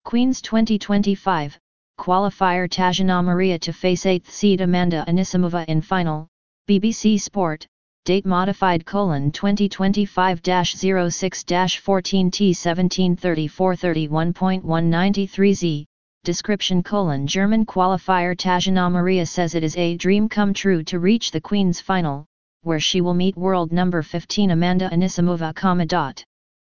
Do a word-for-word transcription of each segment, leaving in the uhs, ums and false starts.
Queens twenty twenty-five, qualifier Tatiana Maria to face eighth seed Amanda Anisimova in final, B B C Sport, date modified colon twenty twenty-five dash oh six dash fourteen T seventeen thirty-four thirty-one point one ninety-three Z, description colon German qualifier Tatiana Maria says it is a dream come true to reach the Queens final, where she will meet world number fifteen Amanda Anisimova, comma dot.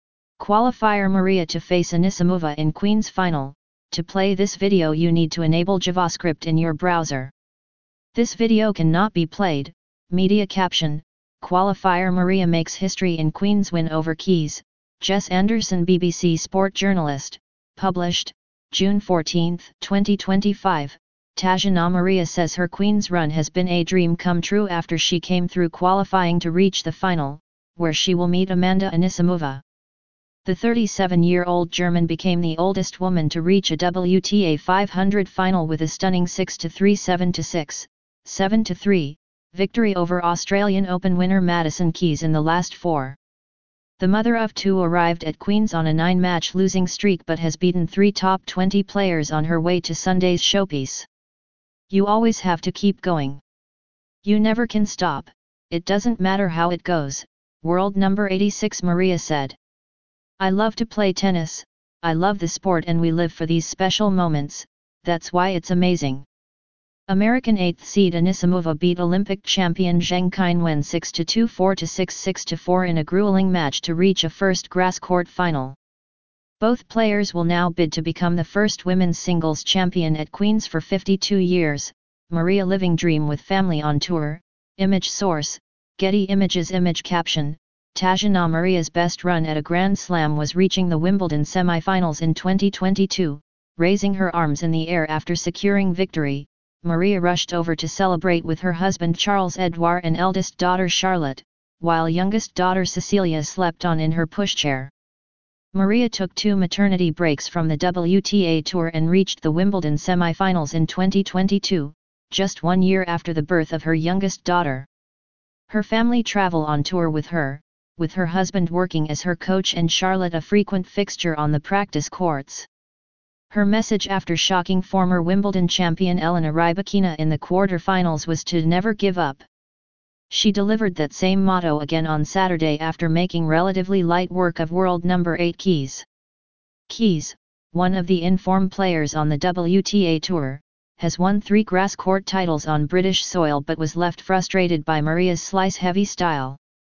Qualifier Maria to face Anisimova in Queens final. To play this video you need to enable JavaScript in your browser. This video cannot be played. Media caption, Qualifier Maria makes history in Queens win over Keys, Jess Anderson B B C Sport journalist, published, June fourteenth, twenty twenty-five. Tatiana Maria says her Queens run has been a dream come true after she came through qualifying to reach the final, where she will meet Amanda Anisimova. The thirty-seven-year-old German became the oldest woman to reach a W T A five hundred final with a stunning six to three seven to six, seven to three, victory over Australian Open winner Madison Keys in the last four. The mother of two arrived at Queens on a nine-match losing streak but has beaten three top twenty players on her way to Sunday's showpiece. You always have to keep going. You never can stop, it doesn't matter how it goes, world number eighty-six Maria said. I love to play tennis, I love the sport and we live for these special moments, that's why it's amazing. American eighth seed Anisimova beat Olympic champion Zheng Qinwen six to two four to six six to four in a grueling match to reach a first grass court final. Both players will now bid to become the first women's singles champion at Queens for fifty-two years, Maria living dream with family on tour, image source, Getty Images image caption. Tatiana Maria's best run at a Grand Slam was reaching the Wimbledon semi-finals in twenty twenty-two, raising her arms in the air after securing victory. Maria rushed over to celebrate with her husband Charles Edouard and eldest daughter Charlotte, while youngest daughter Cecilia slept on in her pushchair. Maria took two maternity breaks from the W T A Tour and reached the Wimbledon semi-finals in twenty twenty-two, just one year after the birth of her youngest daughter. Her family travel on tour with her, with her husband working as her coach and Charlotte a frequent fixture on the practice courts. Her message after shocking former Wimbledon champion Elena Rybakina in the quarter-finals was to never give up. She delivered that same motto again on Saturday after making relatively light work of world number eight Keys. Keys, one of the in-form players on the W T A Tour, has won three grass court titles on British soil but was left frustrated by Maria's slice-heavy style.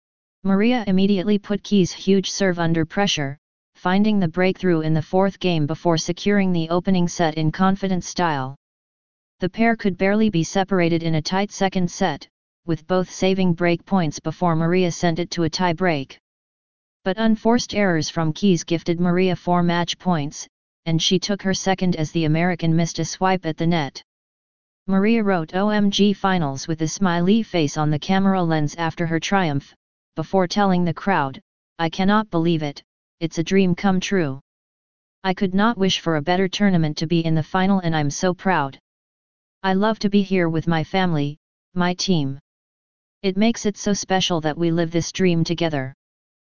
Maria immediately put Keys' huge serve under pressure, finding the breakthrough in the fourth game before securing the opening set in confident style. The pair could barely be separated in a tight second set, with both saving break points before Maria sent it to a tie break. But unforced errors from Keys gifted Maria four match points, and she took her second as the American missed a swipe at the net. Maria wrote O M G finals with a smiley face on the camera lens after her triumph, before telling the crowd, I cannot believe it, it's a dream come true. I could not wish for a better tournament to be in the final and I'm so proud. I love to be here with my family, my team. It makes it so special that we live this dream together.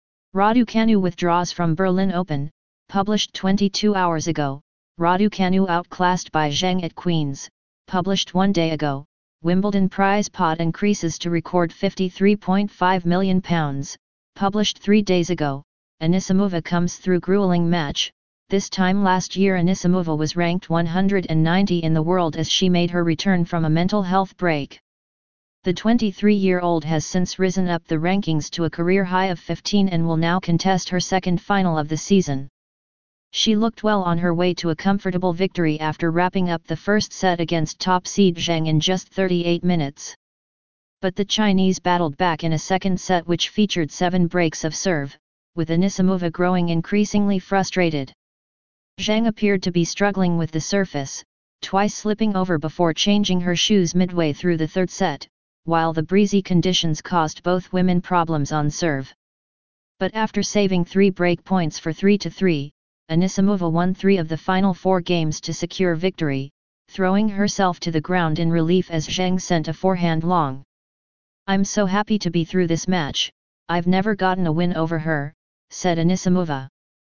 Raducanu withdraws from Berlin Open, published twenty-two hours ago, Raducanu outclassed by Zheng at Queens, published one day ago. Wimbledon prize pot increases to record fifty-three point five million pounds, published three days ago. Anisimova comes through grueling match. This time last year Anisimova was ranked one hundred ninety in the world as she made her return from a mental health break. The twenty-three-year-old has since risen up the rankings to a career high of fifteen and will now contest her second final of the season. She looked well on her way to a comfortable victory after wrapping up the first set against top seed Zheng in just thirty-eight minutes. But the Chinese battled back in a second set which featured seven breaks of serve, with Anisimova growing increasingly frustrated. Zheng appeared to be struggling with the surface, twice slipping over before changing her shoes midway through the third set, while the breezy conditions caused both women problems on serve. But after saving three break points for three to three, Anisimova won three of the final four games to secure victory, throwing herself to the ground in relief as Zheng sent a forehand long. I'm so happy to be through this match, I've never gotten a win over her, said Anisimova.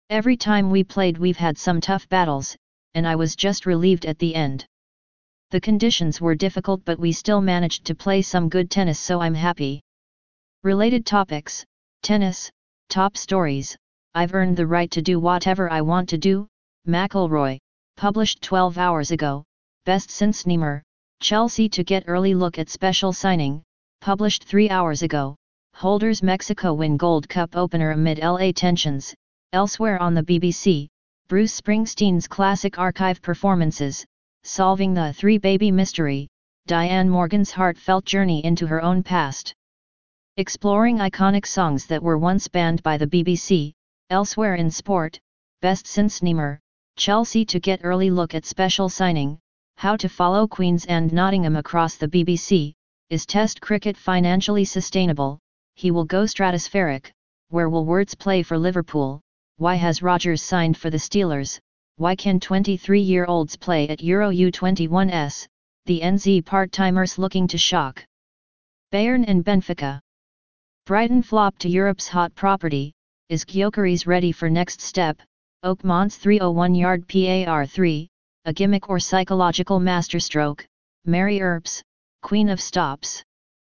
Every time we played we've had some tough battles, and I was just relieved at the end. The conditions were difficult but we still managed to play some good tennis, so I'm happy. Related topics, tennis, top stories, I've earned the right to do whatever I want to do, McIlroy, published twelve hours ago, best since Neymar, Chelsea to get early look at special signing, published three hours ago, holders Mexico win Gold Cup opener amid L A tensions. Elsewhere on the B B C, Bruce Springsteen's classic archive performances, Solving the Three Baby Mystery, Diane Morgan's heartfelt journey into her own past. Exploring iconic songs that were once banned by the B B C, elsewhere in sport, best since Neymar, Chelsea to get early look at special signing, how to follow Queens and Nottingham across the B B C, is Test cricket financially sustainable, he will go stratospheric, where will Wirtz play for Liverpool? Why has Rodgers signed for the Steelers? Why can twenty-three-year-olds play at Euro U twenty-one s? The N Z part-timers looking to shock Bayern and Benfica. Brighton flop to Europe's hot property. Is Gyökeres ready for next step? Oakmont's three oh one yard par three, a gimmick or psychological masterstroke? Mary Earps, Queen of Stops.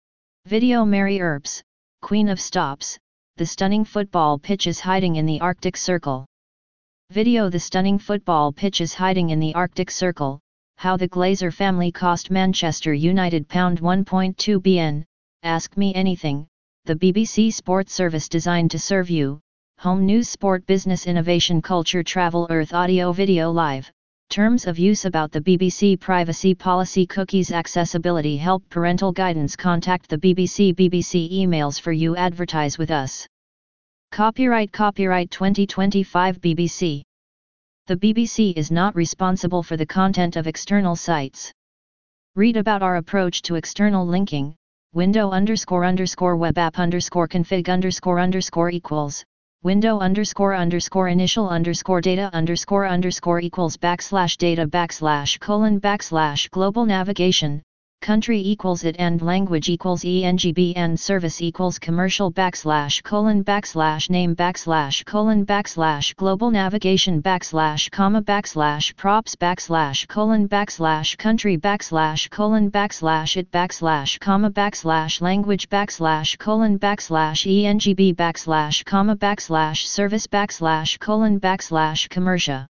Video Mary Earps, Queen of Stops. The stunning football pitch is hiding in the Arctic Circle. Video The stunning football pitch is hiding in the Arctic Circle, how the Glazer family cost Manchester United one point two billion, ask me anything, the B B C Sports service designed to serve you, home news, sport, business, innovation, culture, travel, earth, audio, video, live. Terms of use about the B B C privacy policy, cookies, accessibility, help, parental guidance. Contact the B B C. B B C emails for you. Advertise with us. Copyright Copyright twenty twenty-five B B C. The B B C is not responsible for the content of external sites. Read about our approach to external linking. Window underscore underscore web app underscore config underscore underscore equals. Window underscore underscore initial underscore data underscore underscore equals backslash data backslash colon backslash global navigation, country equals it and language equals E N G B and service equals commercial backslash colon backslash name backslash colon backslash global navigation backslash comma backslash props backslash colon backslash country backslash colon backslash it backslash comma backslash language backslash colon backslash E N G B backslash comma backslash service backslash colon backslash commercia.